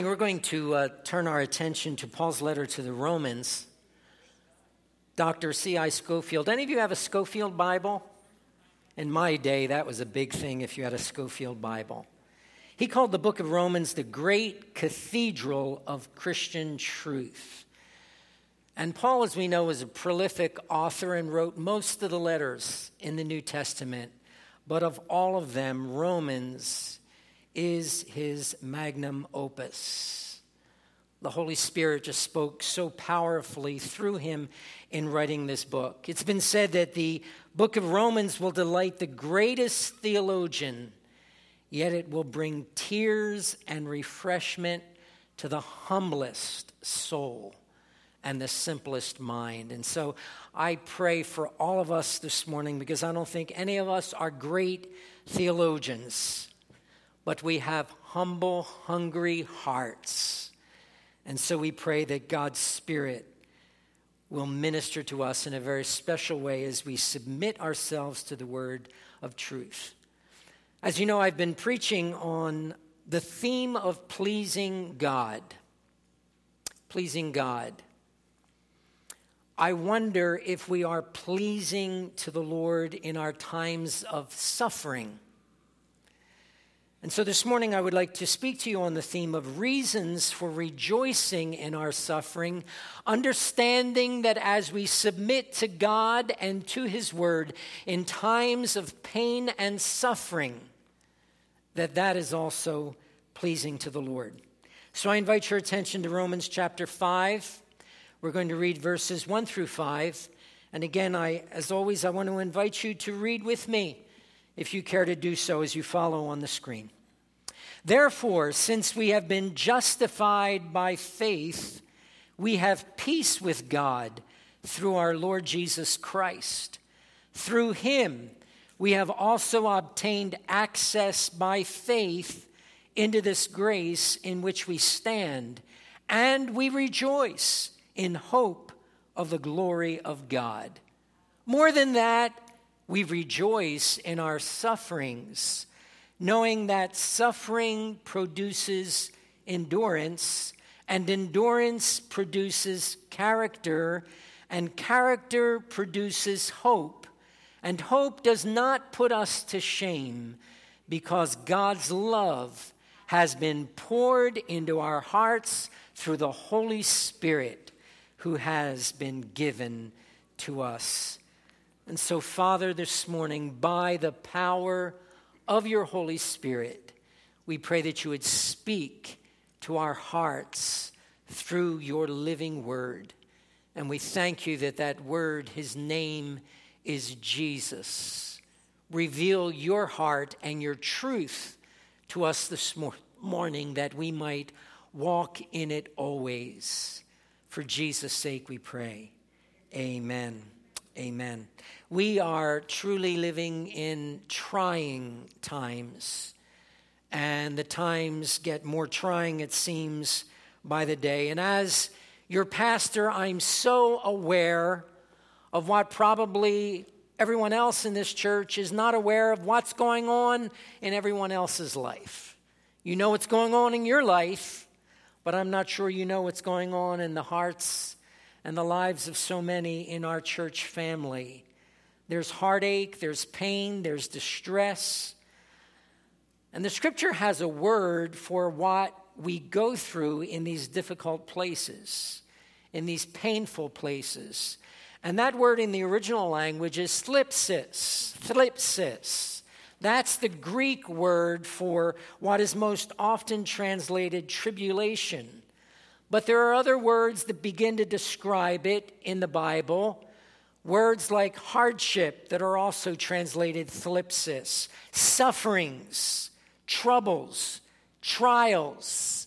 We're going to turn our attention to Paul's letter to the Romans. Dr. C.I. Scofield. Any of you have a Scofield Bible? In my day, that was a big thing if you had a Scofield Bible. He called the book of Romans the great cathedral of Christian truth. And Paul, as we know, is a prolific author and wrote most of the letters in the New Testament. But of all of them, Romans is his magnum opus. The Holy Spirit just spoke so powerfully through him in writing this book. It's been said that the book of Romans will delight the greatest theologian, yet it will bring tears and refreshment to the humblest soul and the simplest mind. And so I pray for all of us this morning, because I don't think any of us are great theologians, but we have humble, hungry hearts. And so we pray that God's Spirit will minister to us in a very special way as we submit ourselves to the word of truth. As you know, I've been preaching on the theme of pleasing God. Pleasing God. I wonder if we are pleasing to the Lord in our times of suffering. And so this morning I would like to speak to you on the theme of reasons for rejoicing in our suffering, understanding that as we submit to God and to His Word in times of pain and suffering, that is also pleasing to the Lord. So I invite your attention to Romans chapter 5. We're going to read verses 1 through 5. And again, as always, I want to invite you to read with me, if you care to do so, as you follow on the screen. Therefore, since we have been justified by faith, we have peace with God through our Lord Jesus Christ. Through him, we have also obtained access by faith into this grace in which we stand, and we rejoice in hope of the glory of God. More than that, we rejoice in our sufferings, knowing that suffering produces endurance, and endurance produces character, and character produces hope. And hope does not put us to shame, because God's love has been poured into our hearts through the Holy Spirit who has been given to us. And so, Father, this morning, by the power of your Holy Spirit, we pray that you would speak to our hearts through your living word. And we thank you that word, his name is Jesus. Reveal your heart and your truth to us this morning, that we might walk in it always. For Jesus' sake we pray. Amen. Amen. We are truly living in trying times, and the times get more trying, it seems, by the day. And as your pastor, I'm so aware of what probably everyone else in this church is not aware of, what's going on in everyone else's life. You know what's going on in your life, but I'm not sure you know what's going on in the hearts and the lives of so many in our church family. There's heartache, there's pain, there's distress. And the scripture has a word for what we go through in these difficult places, in these painful places. And that word in the original language is thlipsis. Thlipsis. That's the Greek word for what is most often translated tribulation. But there are other words that begin to describe it in the Bible. Words like hardship that are also translated thlipsis. Sufferings, troubles, trials,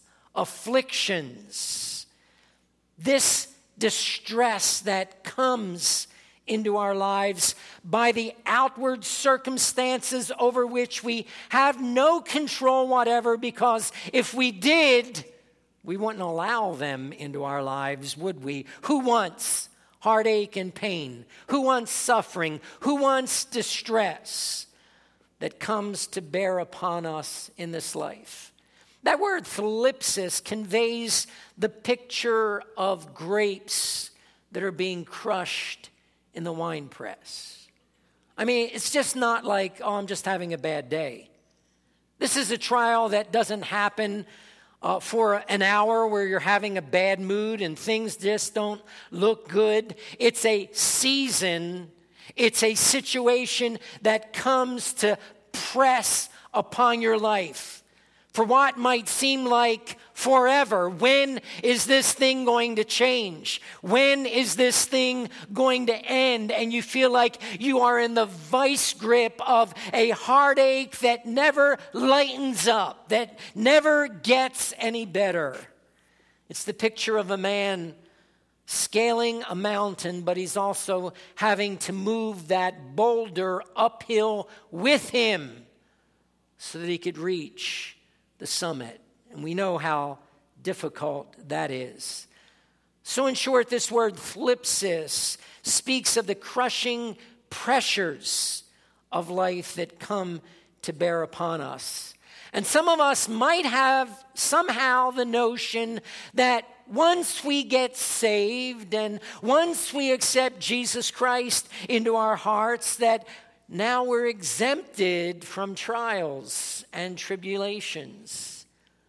afflictions. This distress that comes into our lives by the outward circumstances over which we have no control whatever, because if we did, we wouldn't allow them into our lives, would we? Who wants heartache and pain? Who wants suffering? Who wants distress that comes to bear upon us in this life? That word thlipsis conveys the picture of grapes that are being crushed in the wine press. I mean, it's just not like, oh, I'm just having a bad day. This is a trial that doesn't happen for an hour where you're having a bad mood and things just don't look good. It's a season. It's a situation that comes to press upon your life for what might seem like forever. When is this thing going to change? When is this thing going to end? And you feel like you are in the vice grip of a heartache that never lightens up, that never gets any better. It's the picture of a man scaling a mountain, but he's also having to move that boulder uphill with him so that he could reach the summit. And we know how difficult that is. So in short, this word thlipsis speaks of the crushing pressures of life that come to bear upon us. And some of us might have somehow the notion that once we get saved and once we accept Jesus Christ into our hearts, that now we're exempted from trials and tribulations.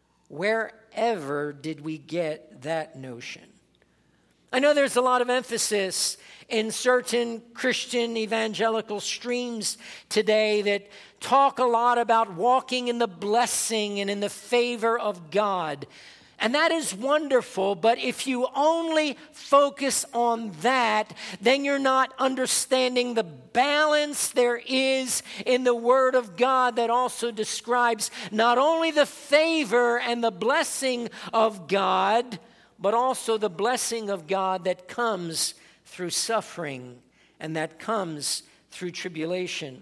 Wherever did we get that notion? I know there's a lot of emphasis in certain Christian evangelical streams today that talk a lot about walking in the blessing and in the favor of God. And that is wonderful, but if you only focus on that, then you're not understanding the balance there is in the Word of God that also describes not only the favor and the blessing of God, but also the blessing of God that comes through suffering and that comes through tribulation.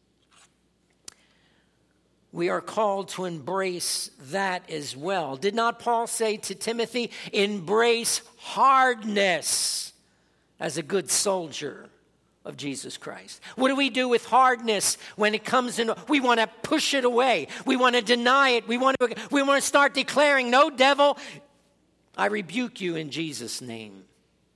We are called to embrace that as well. Did not Paul say to Timothy, embrace hardness as a good soldier of Jesus Christ? What do we do with hardness when it comes in? We want to push it away. We want to deny it. We want to start declaring, no, devil, I rebuke you in Jesus' name.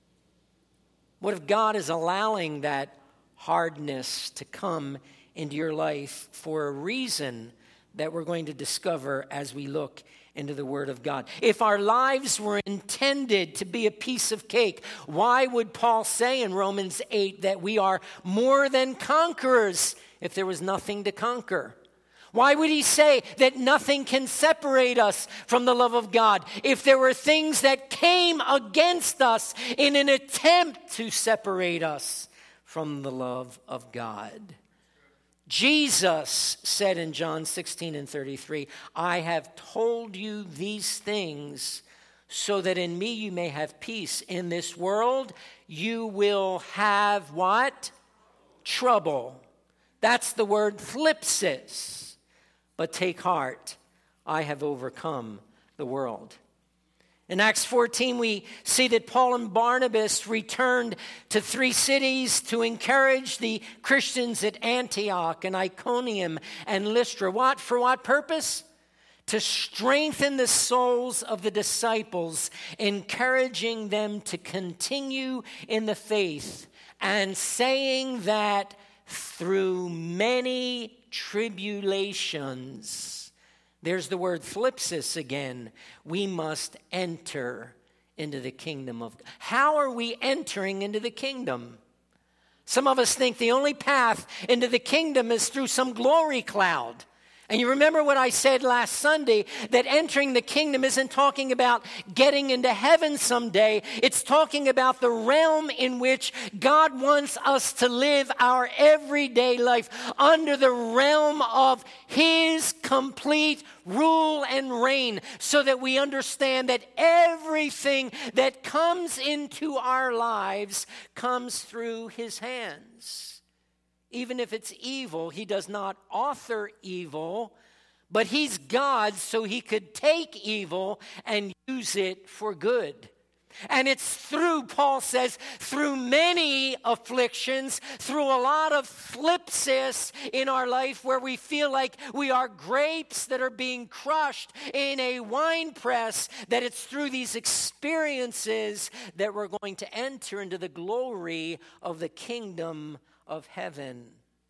What if God is allowing that hardness to come into your life for a reason that we're going to discover as we look into the Word of God? If our lives were intended to be a piece of cake, why would Paul say in Romans 8 that we are more than conquerors if there was nothing to conquer? Why would he say that nothing can separate us from the love of God if there were things that came against us in an attempt to separate us from the love of God? Jesus said in John 16:33, I have told you these things so that in me you may have peace. In this world you will have what? Trouble. That's the word thlipsis. But take heart, I have overcome the world. In Acts 14, we see that Paul and Barnabas returned to 3 cities to encourage the Christians at Antioch and Iconium and Lystra. What? For what purpose? To strengthen the souls of the disciples, encouraging them to continue in the faith, and saying that through many tribulations, there's the word thlipsis again, we must enter into the kingdom of God. How are we entering into the kingdom? Some of us think the only path into the kingdom is through some glory cloud. And you remember what I said last Sunday, that entering the kingdom isn't talking about getting into heaven someday. It's talking about the realm in which God wants us to live our everyday life under the realm of His complete rule and reign, so that we understand that everything that comes into our lives comes through His hands. Even if it's evil, He does not author evil, but He's God, so He could take evil and use it for good. And it's through, Paul says, through many afflictions, through a lot of thlipsis in our life where we feel like we are grapes that are being crushed in a wine press, that it's through these experiences that we're going to enter into the glory of the kingdom of heaven.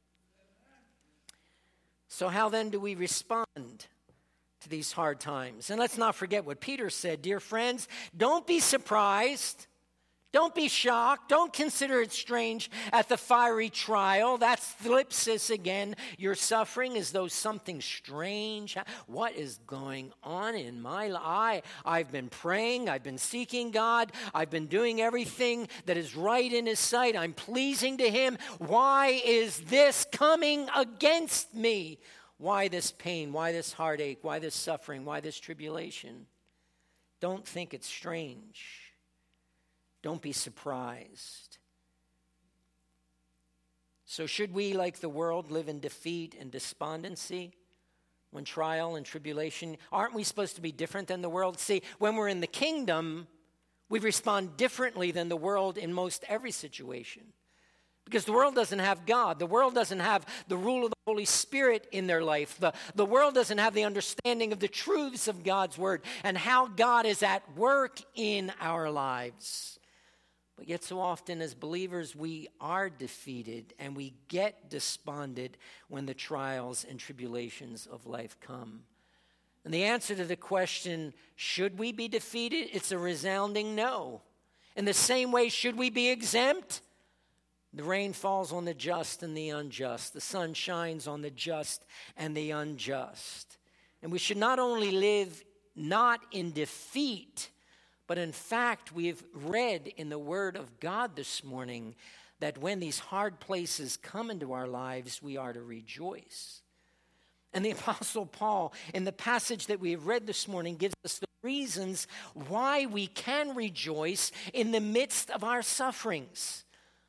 So how then do we respond to these hard times? And let's not forget what Peter said. Dear friends, don't be surprised. Don't be shocked. Don't consider it strange at the fiery trial. That's thlipsis again. You're suffering as though something strange. What is going on in my life? I've been praying. I've been seeking God. I've been doing everything that is right in His sight. I'm pleasing to Him. Why is this coming against me? Why this pain? Why this heartache? Why this suffering? Why this tribulation? Don't think it's strange. Don't be surprised. So should we, like the world, live in defeat and despondency when trial and tribulation? Aren't we supposed to be different than the world? See, when we're in the kingdom, we respond differently than the world in most every situation. Because the world doesn't have God. The world doesn't have the rule of the Holy Spirit in their life. The world doesn't have the understanding of the truths of God's word and how God is at work in our lives. But yet so often as believers, we are defeated and we get despondent when the trials and tribulations of life come. And the answer to the question, should we be defeated? It's a resounding no. In the same way, should we be exempt? The rain falls on the just and the unjust. The sun shines on the just and the unjust. And we should not only live not in defeat, but in fact, we've read in the Word of God this morning that when these hard places come into our lives, we are to rejoice. And the Apostle Paul, in the passage that we have read this morning, gives us the reasons why we can rejoice in the midst of our sufferings.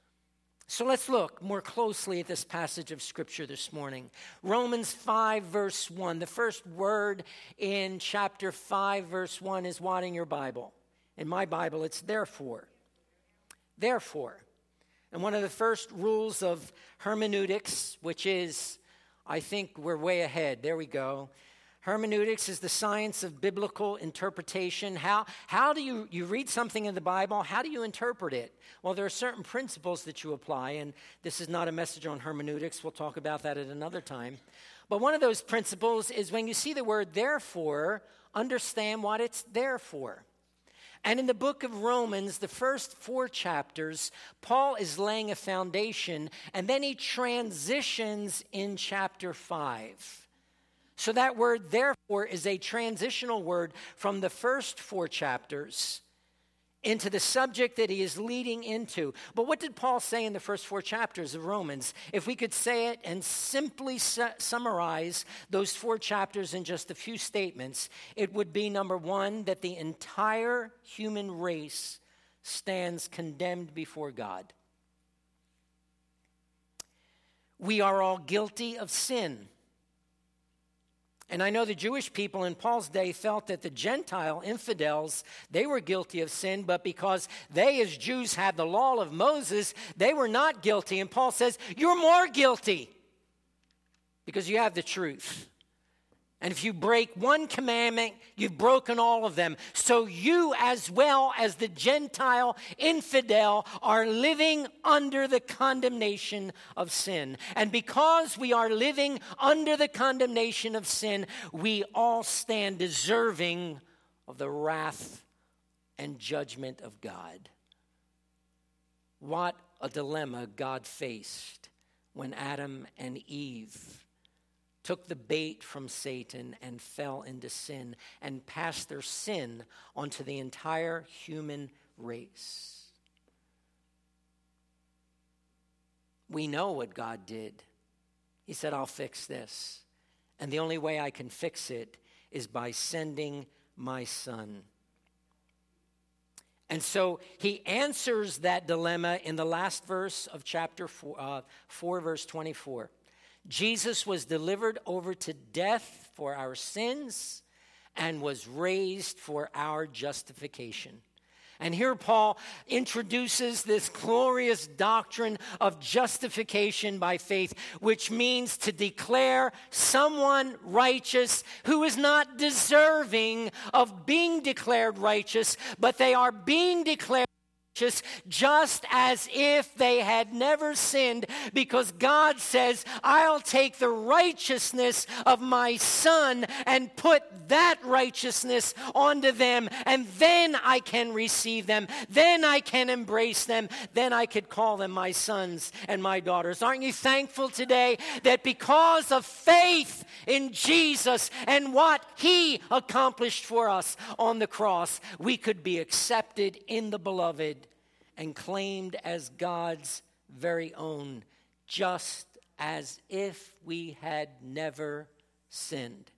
So let's look more closely at this passage of Scripture this morning. Romans 5, verse 1. The first word in chapter 5, verse 1 is what in your Bible? In my Bible, it's therefore. Therefore. And one of the first rules of hermeneutics, which is, I think we're way ahead. There we go. Hermeneutics is the science of biblical interpretation. How do you read something in the Bible, how do you interpret it? Well, there are certain principles that you apply, and this is not a message on hermeneutics. We'll talk about that at another time. But one of those principles is when you see the word therefore, understand what it's there for. And in the book of Romans, the first 4 chapters, Paul is laying a foundation, and then he transitions in chapter 5. So that word, therefore, is a transitional word from the first 4 chapters into the subject that he is leading into. But what did Paul say in the first 4 chapters of Romans? If we could say it and simply summarize those 4 chapters in just a few statements, it would be, number 1, that the entire human race stands condemned before God. We are all guilty of sin. And I know the Jewish people in Paul's day felt that the Gentile infidels, they were guilty of sin, but because they as Jews had the law of Moses, they were not guilty. And Paul says, you're more guilty because you have the truth. And if you break one commandment, you've broken all of them. So you, as well as the Gentile infidel, are living under the condemnation of sin. And because we are living under the condemnation of sin, we all stand deserving of the wrath and judgment of God. What a dilemma God faced when Adam and Eve took the bait from Satan and fell into sin and passed their sin onto the entire human race. We know what God did. He said, I'll fix this. And the only way I can fix it is by sending my son. And so he answers that dilemma in the last verse of chapter 4, verse 24. Jesus was delivered over to death for our sins and was raised for our justification. And here Paul introduces this glorious doctrine of justification by faith, which means to declare someone righteous who is not deserving of being declared righteous, but they are being declared just as if they had never sinned, because God says, I'll take the righteousness of my Son and put that righteousness onto them, and then I can receive them, then I can embrace them, then I could call them my sons and my daughters. Aren't you thankful today that because of faith in Jesus and what He accomplished for us on the cross, we could be accepted in the Beloved and claimed as God's very own, just as if we had never sinned.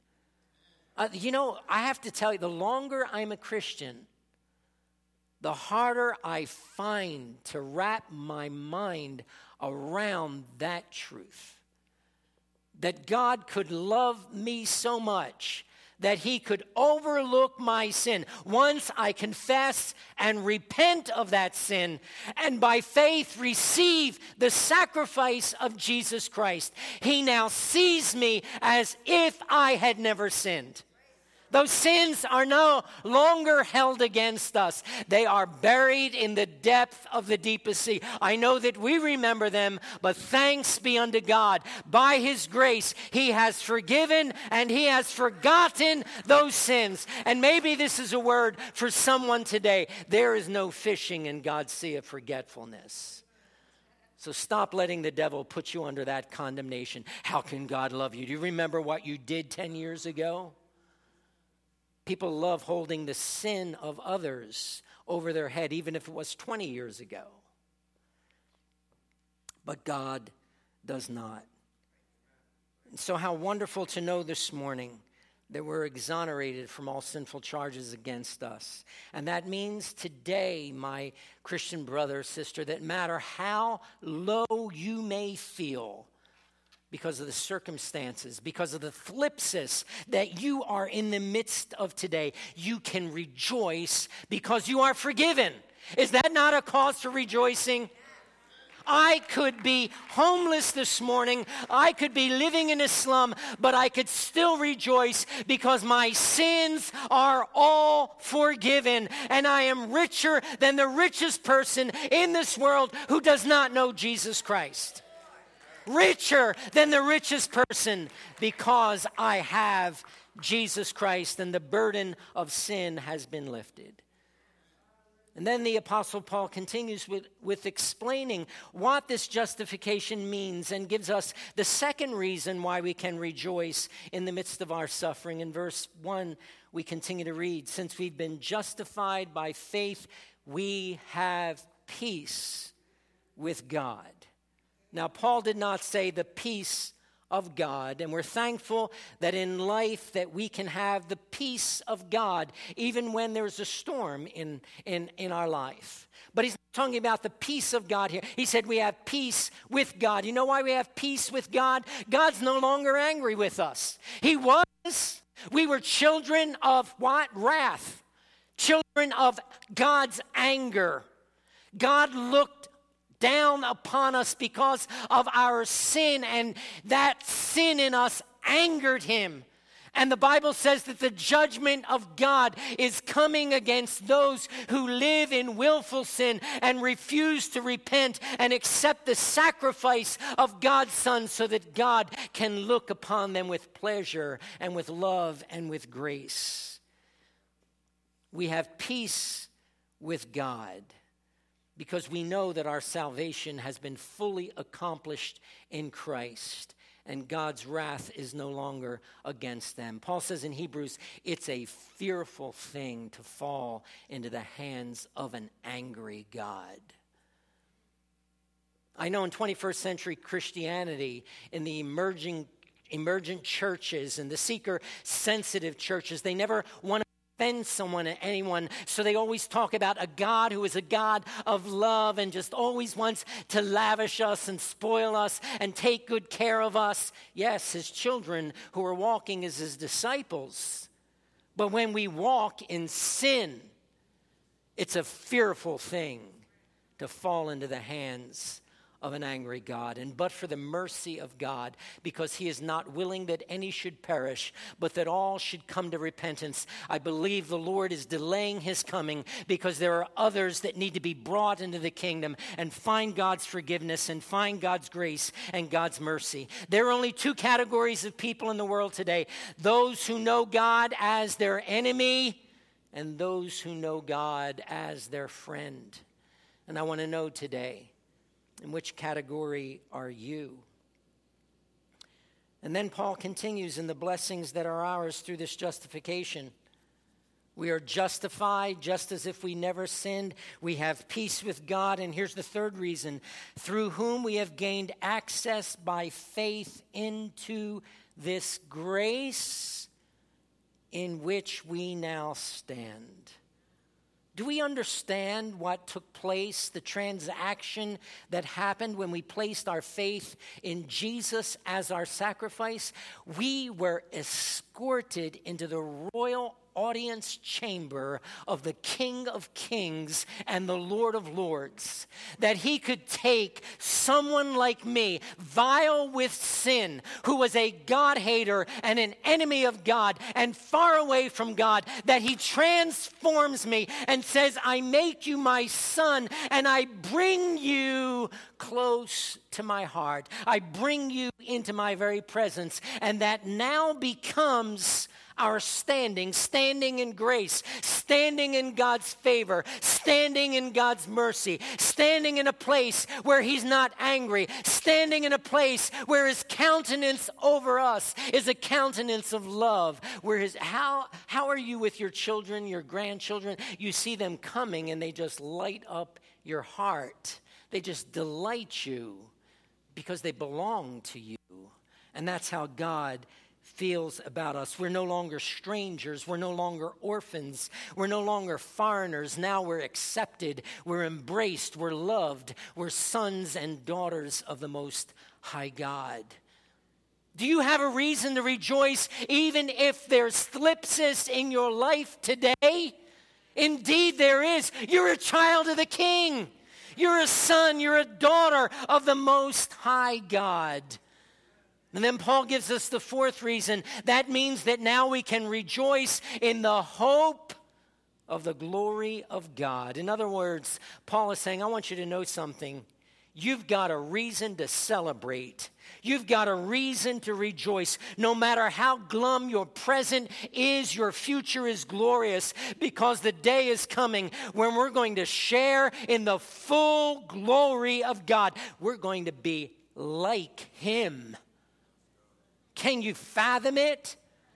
I have to tell you, the longer I'm a Christian, the harder I find to wrap my mind around that truth. That God could love me so much that He could overlook my sin once I confess and repent of that sin, and by faith receive the sacrifice of Jesus Christ. He now sees me as if I had never sinned. Those sins are no longer held against us. They are buried in the depth of the deepest sea. I know that we remember them, but thanks be unto God. By His grace, He has forgiven and He has forgotten those sins. And maybe this is a word for someone today. There is no fishing in God's sea of forgetfulness. So stop letting the devil put you under that condemnation. How can God love you? Do you remember what you did 10 years ago? People love holding the sin of others over their head, even if it was 20 years ago. But God does not. And so how wonderful to know this morning that we're exonerated from all sinful charges against us. And that means today, my Christian brother, sister, that matter how low you may feel, because of the circumstances, because of the thlipsis that you are in the midst of today, you can rejoice because you are forgiven. Is that not a cause for rejoicing? I could be homeless this morning. I could be living in a slum, but I could still rejoice because my sins are all forgiven, and I am richer than the richest person in this world who does not know Jesus Christ. Richer than the richest person because I have Jesus Christ and the burden of sin has been lifted. And then the Apostle Paul continues with explaining what this justification means and gives us the second reason why we can rejoice in the midst of our suffering. In verse 1, we continue to read, since we've been justified by faith, we have peace with God. Now, Paul did not say the peace of God, and we're thankful that in life that we can have the peace of God even when there's a storm in our life. But he's not talking about the peace of God here. He said we have peace with God. You know why we have peace with God? God's no longer angry with us. He was. We were children of what? Wrath. Children of God's anger. God looked down upon us because of our sin, and that sin in us angered Him. And the Bible says that the judgment of God is coming against those who live in willful sin and refuse to repent and accept the sacrifice of God's Son so that God can look upon them with pleasure and with love and with grace. We have peace with God, because we know that our salvation has been fully accomplished in Christ, and God's wrath is no longer against them. Paul says in Hebrews, it's a fearful thing to fall into the hands of an angry God. I know in 21st century Christianity, in the emergent churches and the seeker-sensitive churches, they never want to offend someone or anyone, so they always talk about a God who is a God of love and just always wants to lavish us and spoil us and take good care of us. Yes, His children who are walking as His disciples. But when we walk in sin, It's a fearful thing to fall into the hands of an angry God. And but for the mercy of God, because he is not willing that any should perish, but that all should come to repentance, I believe the Lord is delaying his coming because there are others that need to be brought into the kingdom and find God's forgiveness and find God's grace and God's mercy. There are only two categories of people in the world today: those who know God as their enemy and those who know God as their friend. And I want to know today, in which category are you? And then Paul continues in the blessings that are ours through this justification. We are justified just as if we never sinned. We have peace with God. And here's the third reason: through whom we have gained access by faith into this grace in which we now stand. Do we understand what took place, the transaction that happened when we placed our faith in Jesus as our sacrifice? We were escorted into the royal audience chamber of the King of Kings and the Lord of Lords, that he could take someone like me, vile with sin, who was a God-hater and an enemy of God and far away from God, that he transforms me and says, I make you my son and I bring you close to my heart. I bring you into my very presence, and that now becomes our standing in grace, standing in God's favor, standing in God's mercy, standing in a place where he's not angry, standing in a place where his countenance over us is a countenance of love, where how are you with your children, your grandchildren? You see them coming and they just light up your heart. They just delight you because they belong to you. And that's how God feels about us. We're no longer strangers. We're no longer orphans. We're no longer foreigners. Now we're accepted. We're embraced. We're loved. We're sons and daughters of the Most High God. Do you have a reason to rejoice even if there's thlipsis in your life today? Indeed there is. You're a child of the King. You're a son. You're a daughter of the Most High God. And then Paul gives us the fourth reason. That means that now we can rejoice in the hope of the glory of God. In other words, Paul is saying, I want you to know something. You've got a reason to celebrate. You've got a reason to rejoice. No matter how glum your present is, your future is glorious, because the day is coming when we're going to share in the full glory of God. We're going to be like him. Can you fathom it?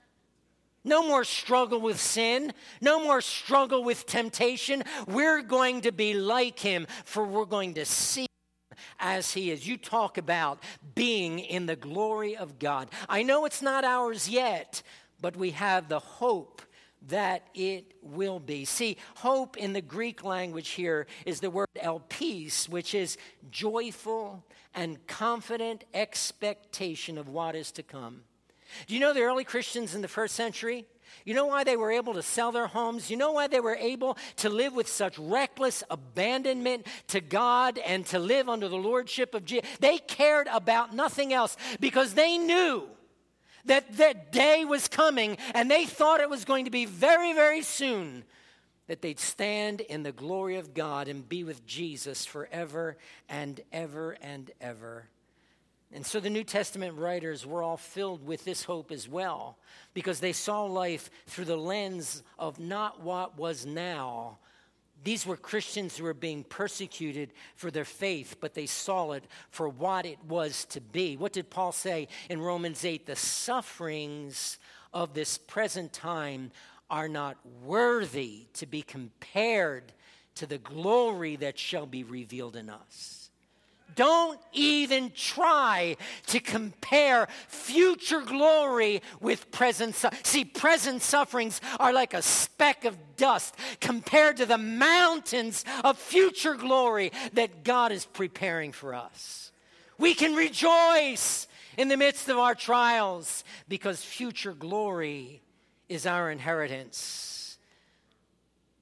No more struggle with sin. No more struggle with temptation. We're going to be like him, for we're going to see him as he is. You talk about being in the glory of God. I know it's not ours yet, but we have the hope that it will be. See, hope in the Greek language here is the word elpis, which is joyful and confident expectation of what is to come. Do you know the early Christians in the first century? You know why they were able to sell their homes? You know why they were able to live with such reckless abandonment to God and to live under the lordship of Jesus? They cared about nothing else because they knew that that day was coming, and they thought it was going to be very, very soon, that they'd stand in the glory of God and be with Jesus forever and ever and ever. And so the New Testament writers were all filled with this hope as well, because they saw life through the lens of not what was now. These were Christians who were being persecuted for their faith, but they saw it for what it was to be. What did Paul say in Romans 8? The sufferings of this present time are not worthy to be compared to the glory that shall be revealed in us. Don't even try to compare future glory with present suffering. See, present sufferings are like a speck of dust compared to the mountains of future glory that God is preparing for us. We can rejoice in the midst of our trials because future glory is our inheritance.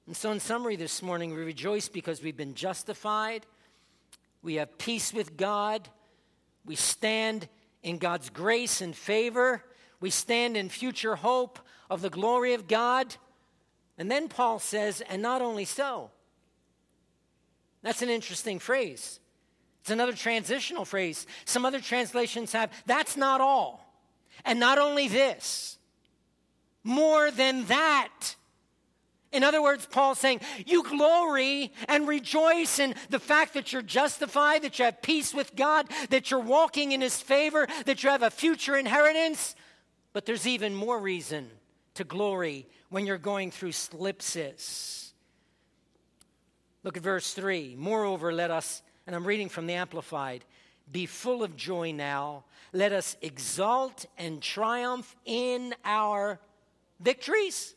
And so in summary this morning, we rejoice because we've been justified. We have peace with God. We stand in God's grace and favor. We stand in future hope of the glory of God. And then Paul says, and not only so. That's an interesting phrase. It's another transitional phrase. Some other translations have, that's not all. And not only this, more than that. In other words, Paul's saying, you glory and rejoice in the fact that you're justified, that you have peace with God, that you're walking in his favor, that you have a future inheritance. But there's even more reason to glory when you're going through thlipsis. Look at verse 3. Moreover, let us, and I'm reading from the Amplified, be full of joy now. Let us exult and triumph in our victories.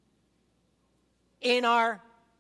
In our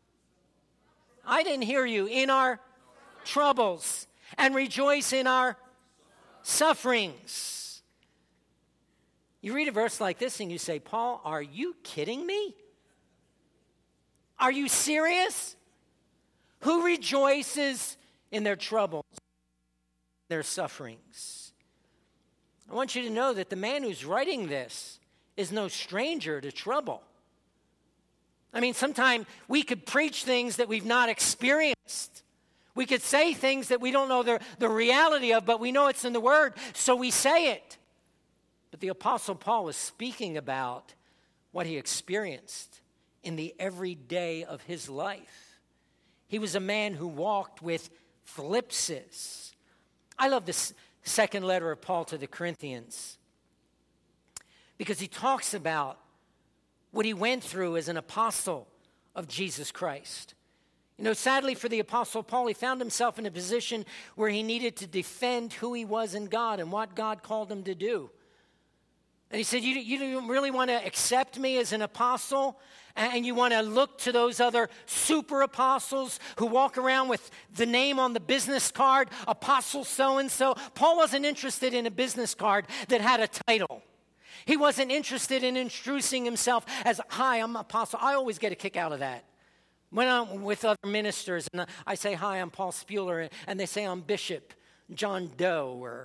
troubles, and rejoice in our sufferings. You read a verse like this and you say, Paul, are you kidding me? Are you serious? Who rejoices in their troubles, their sufferings? I want you to know that the man who's writing this is no stranger to trouble. I mean, sometimes we could preach things that we've not experienced. We could say things that we don't know the reality of, but we know it's in the Word, so we say it. But the Apostle Paul was speaking about what he experienced in the everyday of his life. He was a man who walked with thlipsis. I love this second letter of Paul to the Corinthians because he talks about what he went through as an apostle of Jesus Christ. You know, sadly for the Apostle Paul, he found himself in a position where he needed to defend who he was in God and what God called him to do. And he said, you don't really want to accept me as an apostle? And you want to look to those other super apostles who walk around with the name on the business card, Apostle so-and-so? Paul wasn't interested in a business card that had a title. He wasn't interested in introducing himself as, hi, I'm apostle. I always get a kick out of that. When I'm with other ministers and I say, hi, I'm Paul Spuler, and they say I'm Bishop John Doe, or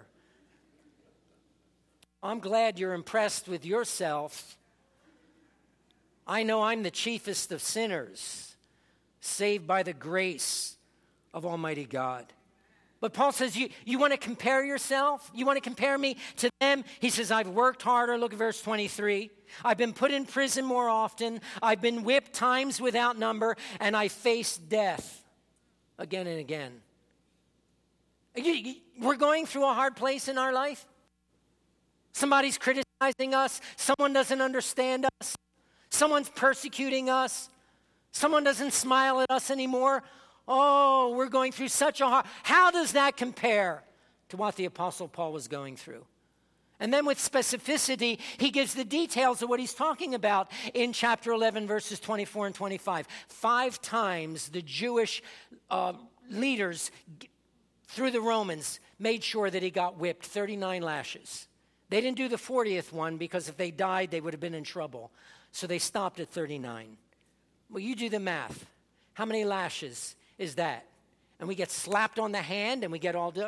I'm glad you're impressed with yourself. I know I'm the chiefest of sinners, saved by the grace of Almighty God. But Paul says, you want to compare yourself? You want to compare me to them? He says, I've worked harder. Look at verse 23. I've been put in prison more often. I've been whipped times without number, and I faced death again and again. We're going through a hard place in our life. Somebody's criticizing us. Someone doesn't understand us. Someone's persecuting us. Someone doesn't smile at us anymore. Oh, we're going through such a hard... How does that compare to what the Apostle Paul was going through? And then with specificity, he gives the details of what he's talking about in chapter 11, verses 24 and 25. 5 times the Jewish leaders through the Romans made sure that he got whipped 39 lashes. They didn't do the 40th one because if they died, they would have been in trouble. So they stopped at 39. Well, you do the math. How many lashes is that? And we get slapped on the hand and we get all,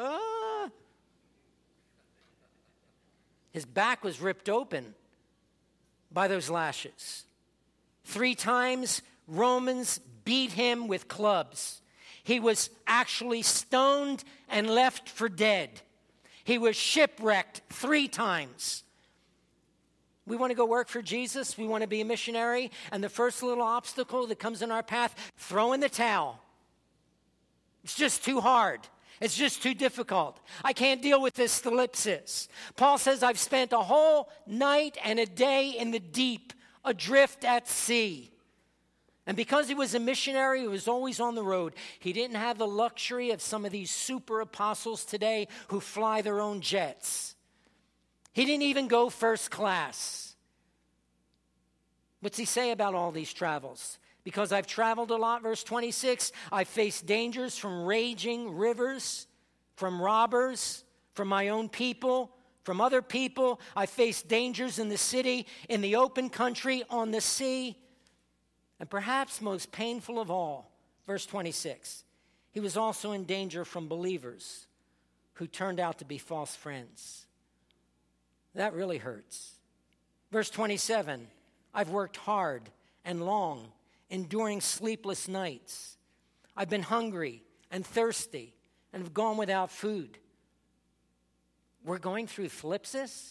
His back was ripped open by those lashes. 3 times Romans beat him with clubs. He was actually stoned and left for dead. He was shipwrecked 3 times. We want to go work for Jesus. We want to be a missionary. And the first little obstacle that comes in our path, throw in the towel. It's just too hard. It's just too difficult. I can't deal with this thlipsis. Paul says, I've spent a whole night and a day in the deep, adrift at sea. And because he was a missionary, he was always on the road. He didn't have the luxury of some of these super apostles today who fly their own jets. He didn't even go first class. What's he say about all these travels? Because I've traveled a lot, verse 26, I've faced dangers from raging rivers, from robbers, from my own people, from other people. I faced dangers in the city, in the open country, on the sea. And perhaps most painful of all, verse 26, he was also in danger from believers who turned out to be false friends. That really hurts. Verse 27, I've worked hard and long, enduring sleepless nights. I've been hungry and thirsty and have gone without food. We're going through thlipsis?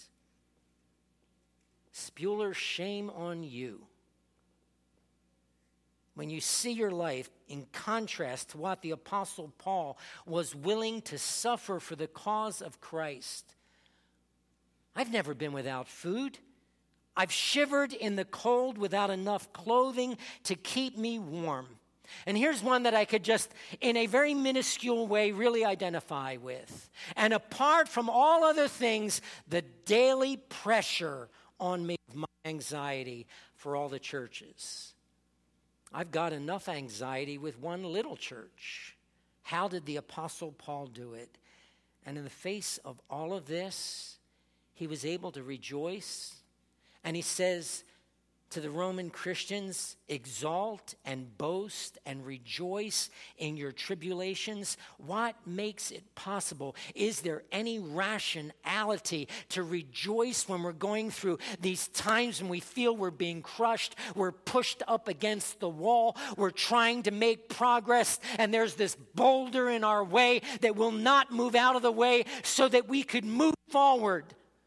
Spuler, shame on you. When you see your life in contrast to what the Apostle Paul was willing to suffer for the cause of Christ. I've never been without food. I've shivered in the cold without enough clothing to keep me warm. And here's one that I could just, in a very minuscule way, really identify with. And apart from all other things, the daily pressure on me of my anxiety for all the churches. I've got enough anxiety with one little church. How did the Apostle Paul do it? And in the face of all of this, he was able to rejoice. And he says to the Roman Christians, exalt and boast and rejoice in your tribulations. What makes it possible? Is there any rationality to rejoice when we're going through these times when we feel we're being crushed, we're pushed up against the wall, we're trying to make progress, and there's this boulder in our way that will not move out of the way so that we could move forward?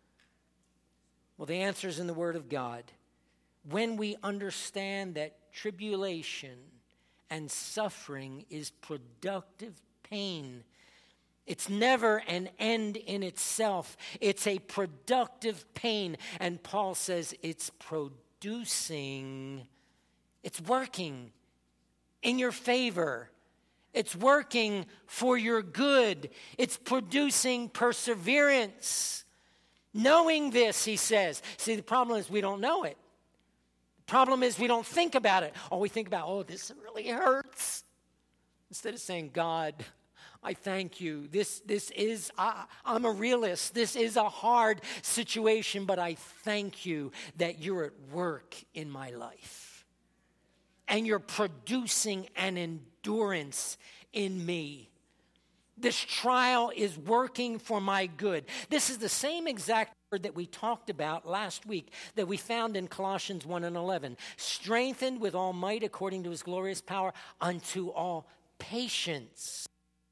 Well, the answer is in the Word of God. When we understand that tribulation and suffering is productive pain, it's never an end in itself. It's a productive pain. And Paul says it's producing, it's working in your favor. It's working for your good. It's producing perseverance. Knowing this, he says. See, the problem is we don't know it. Problem is we don't think about it. We think about, this really hurts. Instead of saying, God, I thank you. This is, I'm a realist. This is a hard situation, but I thank you that you're at work in my life. And you're producing an endurance in me. This trial is working for my good. This is the same exact word that we talked about last week that we found in Colossians 1 and 11. Strengthened with all might according to his glorious power unto all patience.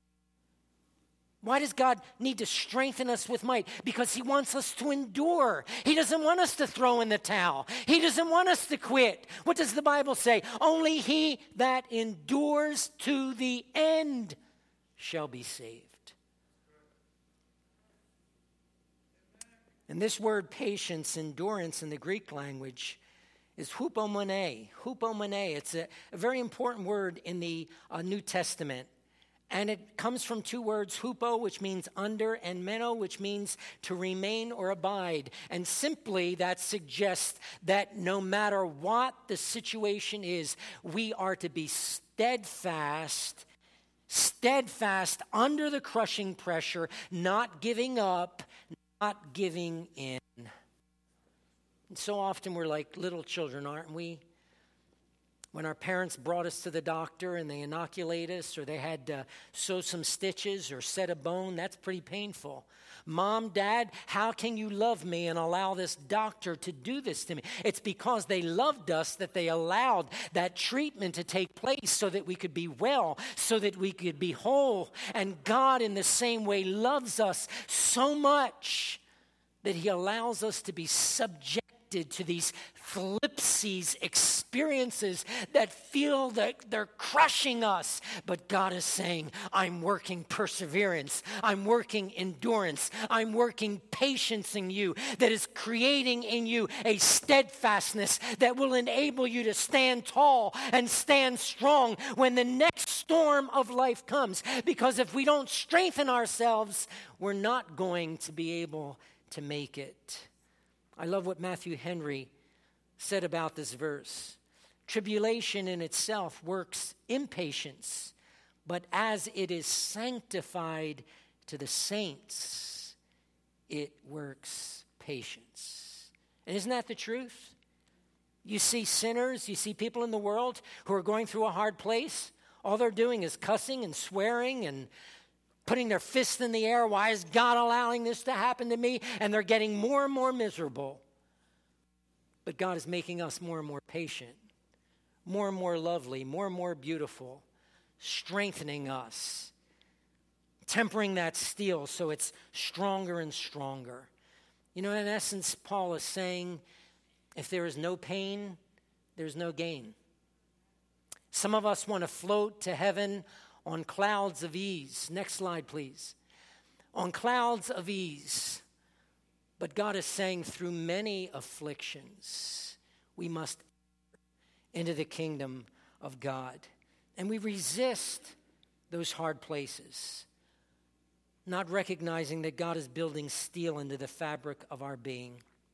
Why does God need to strengthen us with might? Because he wants us to endure. He doesn't want us to throw in the towel. He doesn't want us to quit. What does the Bible say? Only he that endures to the end shall be saved. And this word patience, endurance in the Greek language is hupomone. Hupomone, it's a very important word in the New Testament. And it comes from two words, hupo, which means under, and meno, which means to remain or abide. And simply that suggests that no matter what the situation is, we are to be steadfast under the crushing pressure, not giving up, not giving in. And so often we're like little children, aren't we? When our parents brought us to the doctor and they inoculate us, or they had to sew some stitches or set a bone, that's pretty painful. Mom, Dad, how can you love me and allow this doctor to do this to me? It's because they loved us that they allowed that treatment to take place so that we could be well, so that we could be whole. And God in the same way loves us so much that he allows us to be subjected to these thlipsis experiences that feel that they're crushing us. But God is saying, I'm working perseverance. I'm working endurance. I'm working patience in you that is creating in you a steadfastness that will enable you to stand tall and stand strong when the next storm of life comes. Because if we don't strengthen ourselves, we're not going to be able to make it. I love what Matthew Henry said about this verse. Tribulation in itself works impatience, but as it is sanctified to the saints, it works patience. And isn't that the truth? You see sinners, you see people in the world who are going through a hard place. All they're doing is cussing and swearing and putting their fists in the air. Why is God allowing this to happen to me? And they're getting more and more miserable. But God is making us more and more patient, more and more lovely, more and more beautiful, strengthening us, tempering that steel so it's stronger and stronger. You know, in essence, Paul is saying, if there is no pain, there's no gain. Some of us want to float to heaven on clouds of ease. Next slide, please. On clouds of ease. But God is saying through many afflictions, we must enter into the kingdom of God. And we resist those hard places, not recognizing that God is building steel into the fabric of our being.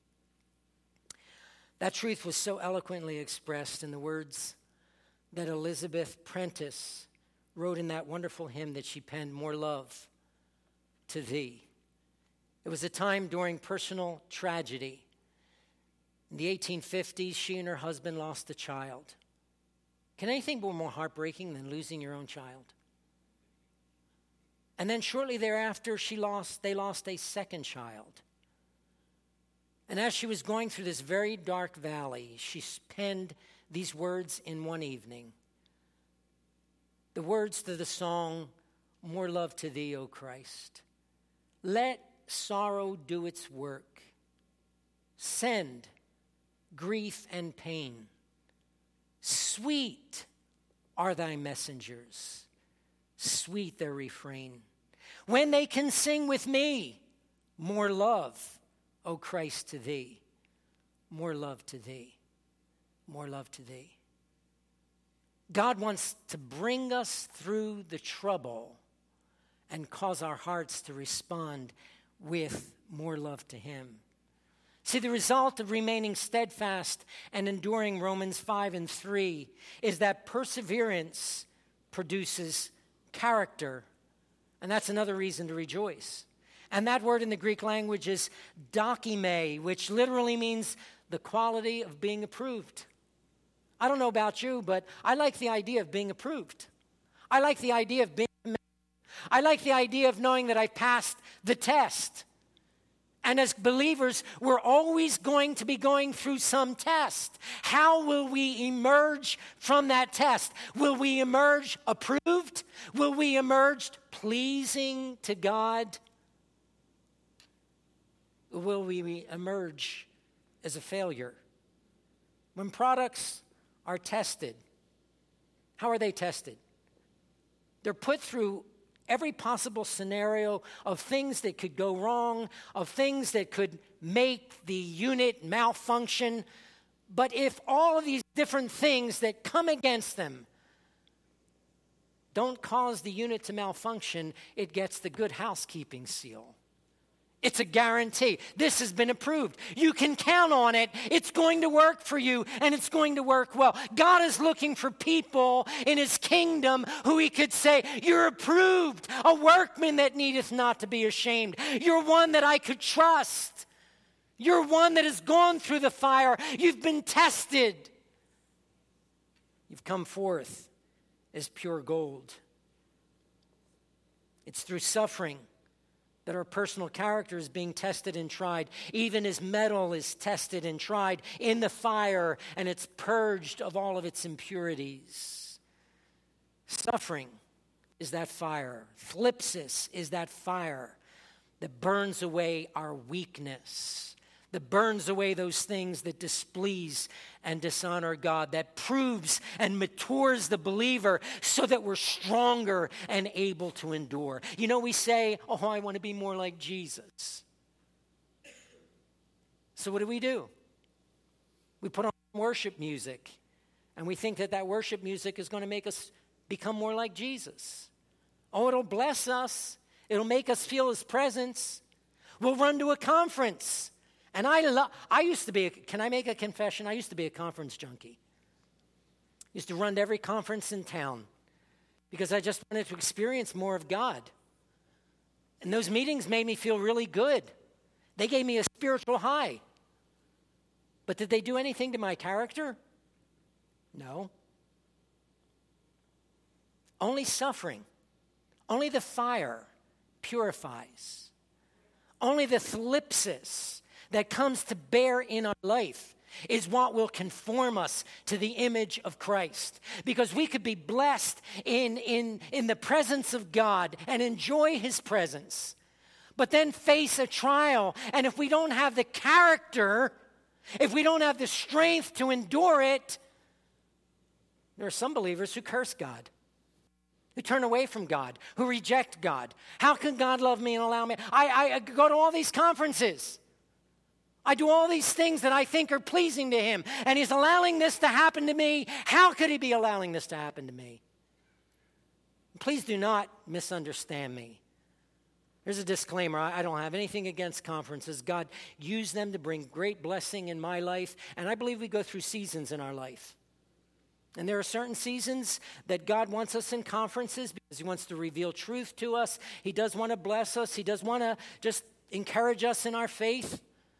That truth was so eloquently expressed in the words that Elizabeth Prentice wrote in that wonderful hymn that she penned, More Love to Thee. It was a time during personal tragedy. In the 1850s, she and her husband lost a child. Can anything be more heartbreaking than losing your own child? And then shortly thereafter, they lost a second child. And as she was going through this very dark valley, she penned these words in one evening. The words to the song, More Love to Thee, O Christ. Let sorrow do its work. Send grief and pain. Sweet are thy messengers. Sweet their refrain. When they can sing with me, more love, O Christ, to thee. More love to thee. More love to thee. God wants to bring us through the trouble and cause our hearts to respond with more love to him. See, the result of remaining steadfast and enduring Romans 5:3 is that perseverance produces character. And that's another reason to rejoice. And that word in the Greek language is dokime, which literally means the quality of being approved. I don't know about you, but I like the idea of being approved. I like the idea of being commended. I like the idea of knowing that I passed the test. And as believers, we're always going to be going through some test. How will we emerge from that test? Will we emerge approved? Will we emerge pleasing to God? Or will we emerge as a failure? When products are tested, how are they tested? They're put through every possible scenario of things that could go wrong, of things that could make the unit malfunction. But if all of these different things that come against them don't cause the unit to malfunction, it gets the good housekeeping seal. It's a guarantee. This has been approved. You can count on it. It's going to work for you, and it's going to work well. God is looking for people in his kingdom who he could say, you're approved, a workman that needeth not to be ashamed. You're one that I could trust. You're one that has gone through the fire. You've been tested. You've come forth as pure gold. It's through suffering that our personal character is being tested and tried, even as metal is tested and tried in the fire, and it's purged of all of its impurities. Suffering is that fire. Thlipsis is that fire that burns away our weakness, that burns away those things that displease and dishonor God, that proves and matures the believer so that we're stronger and able to endure. You know, we say, oh, I want to be more like Jesus. So what do? We put on worship music, and we think that that worship music is going to make us become more like Jesus. Oh, it'll bless us. It'll make us feel his presence. We'll run to a conference. And I used to be, can I make a confession? I used to be a conference junkie. Used to run to every conference in town because I just wanted to experience more of God. And those meetings made me feel really good. They gave me a spiritual high. But did they do anything to my character? No. Only suffering, only the fire purifies. Only the thlipsis that comes to bear in our life is what will conform us to the image of Christ. Because we could be blessed in the presence of God and enjoy his presence, but then face a trial. And if we don't have the character, if we don't have the strength to endure it, there are some believers who curse God, who turn away from God, who reject God. How can God love me and allow me? I go to all these conferences. I do all these things that I think are pleasing to him, and he's allowing this to happen to me. How could he be allowing this to happen to me? Please do not misunderstand me. Here's a disclaimer. I don't have anything against conferences. God used them to bring great blessing in my life, and I believe we go through seasons in our life. And there are certain seasons that God wants us in conferences because he wants to reveal truth to us. He does want to bless us. He does want to just encourage us in our faith.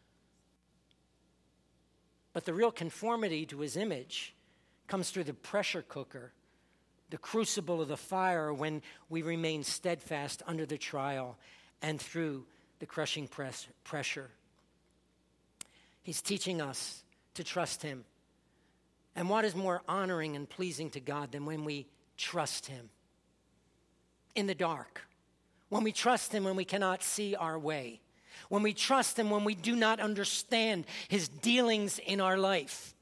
But the real conformity to his image comes through the pressure cooker, the crucible of the fire, when we remain steadfast under the trial and through the crushing pressure. He's teaching us to trust him. And what is more honoring and pleasing to God than when we trust him in the dark, when we trust him when we cannot see our way, when we trust him when we do not understand his dealings in our life.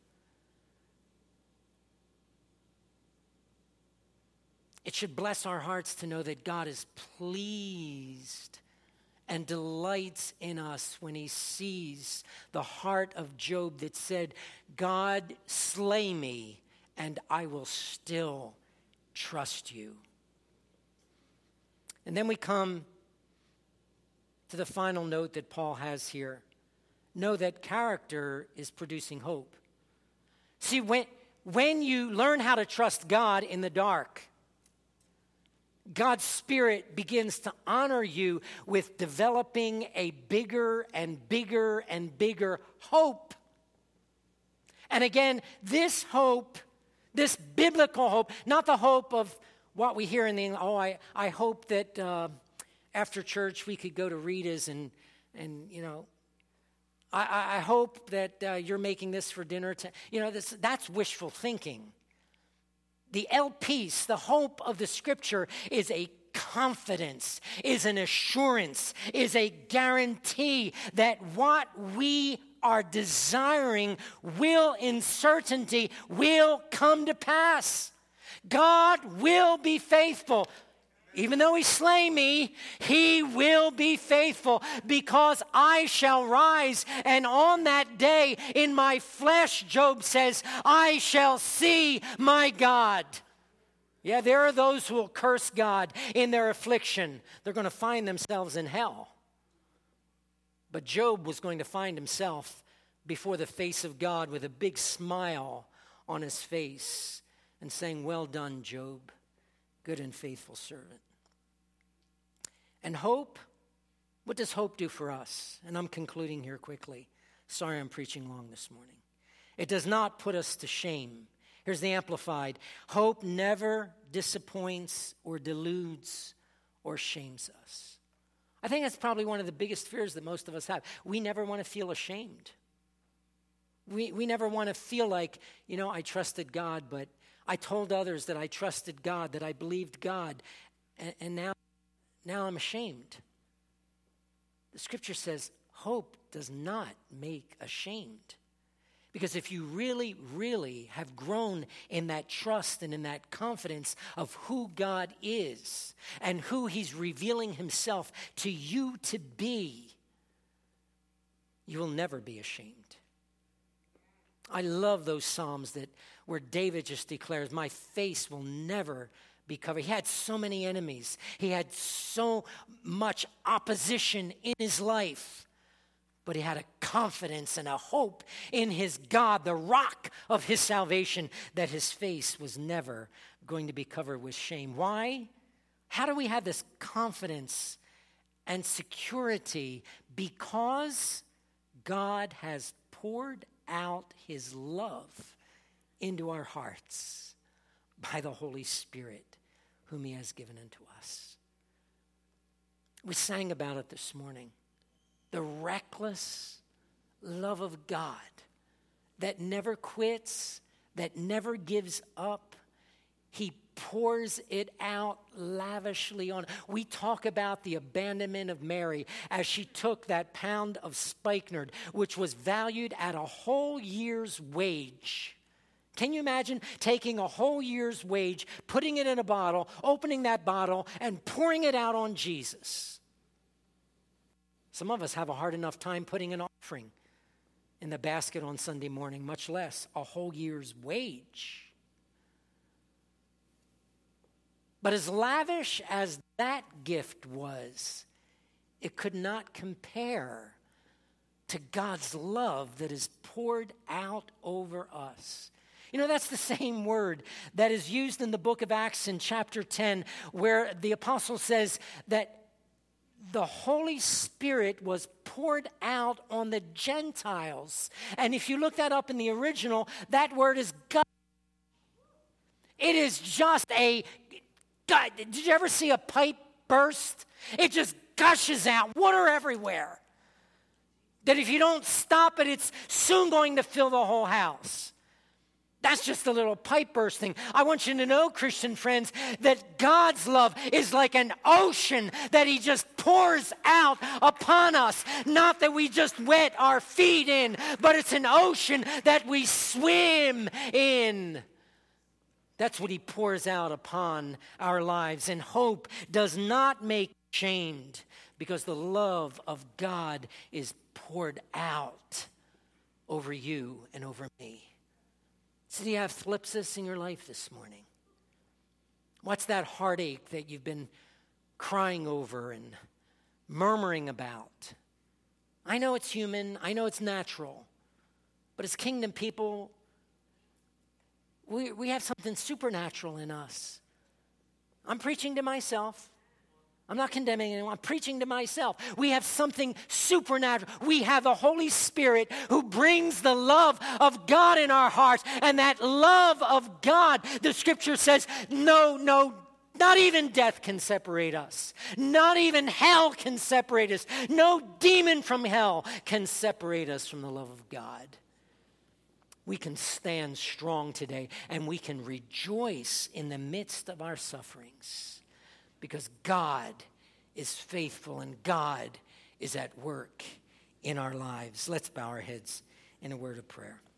It should bless our hearts to know that God is pleased and delights in us when he sees the heart of Job that said, God, slay me, and I will still trust you. And then we come to the final note that Paul has here. Know that character is producing hope. See, when you learn how to trust God in the dark, God's Spirit begins to honor you with developing a bigger and bigger and bigger hope. And again, this hope, this biblical hope, not the hope of what we hear in the, I hope that after church we could go to Rita's and you know, I hope that you're making this for dinner. That's wishful thinking. The peace, the hope of the Scripture, is a confidence, is an assurance, is a guarantee that what we are desiring will, in certainty, will come to pass. God will be faithful. Even though he slay me, he will be faithful, because I shall rise, and on that day in my flesh, Job says, I shall see my God. Yeah, there are those who will curse God in their affliction. They're going to find themselves in hell. But Job was going to find himself before the face of God with a big smile on his face and saying, well done, Job, good and faithful servant. And hope, what does hope do for us? And I'm concluding here quickly. Sorry I'm preaching long this morning. It does not put us to shame. Here's the Amplified. Hope never disappoints or deludes or shames us. I think that's probably one of the biggest fears that most of us have. We never want to feel ashamed. We never want to feel like, I trusted God, but I told others that I trusted God, that I believed God, and now I'm ashamed. The Scripture says hope does not make ashamed. Because if you really, really have grown in that trust and in that confidence of who God is and who he's revealing himself to you to be, you will never be ashamed. I love those Psalms where David just declares, my face will never be covered. He had so many enemies. He had so much opposition in his life. But he had a confidence and a hope in his God, the rock of his salvation, that his face was never going to be covered with shame. Why? How do we have this confidence and security? Because God has poured out his love into our hearts by the Holy Spirit whom he has given unto us. We sang about it this morning. The reckless love of God that never quits, that never gives up. He pours it out lavishly on. We talk about the abandonment of Mary as she took that pound of spikenard, which was valued at a whole year's wage. Can you imagine taking a whole year's wage, putting it in a bottle, opening that bottle, and pouring it out on Jesus? Some of us have a hard enough time putting an offering in the basket on Sunday morning, much less a whole year's wage. But as lavish as that gift was, it could not compare to God's love that is poured out over us. You know, that's the same word that is used in the book of Acts in chapter 10, where the apostle says that the Holy Spirit was poured out on the Gentiles. And if you look that up in the original, that word is God. It is just a God. Did you ever see a pipe burst? It just gushes out, water everywhere. That if you don't stop it, it's soon going to fill the whole house. That's just a little pipe bursting. I want you to know, Christian friends, that God's love is like an ocean that he just pours out upon us. Not that we just wet our feet in, but it's an ocean that we swim in. That's what he pours out upon our lives. And hope does not make ashamed, because the love of God is poured out over you and over me. So do you have thlipsis in your life this morning? What's that heartache that you've been crying over and murmuring about? I know it's human. I know it's natural. But as kingdom people, we have something supernatural in us. I'm preaching to myself. I'm not condemning anyone. I'm preaching to myself. We have something supernatural. We have the Holy Spirit who brings the love of God in our hearts. And that love of God, the scripture says, no, not even death can separate us. Not even hell can separate us. No demon from hell can separate us from the love of God. We can stand strong today, and we can rejoice in the midst of our sufferings, because God is faithful and God is at work in our lives. Let's bow our heads in a word of prayer.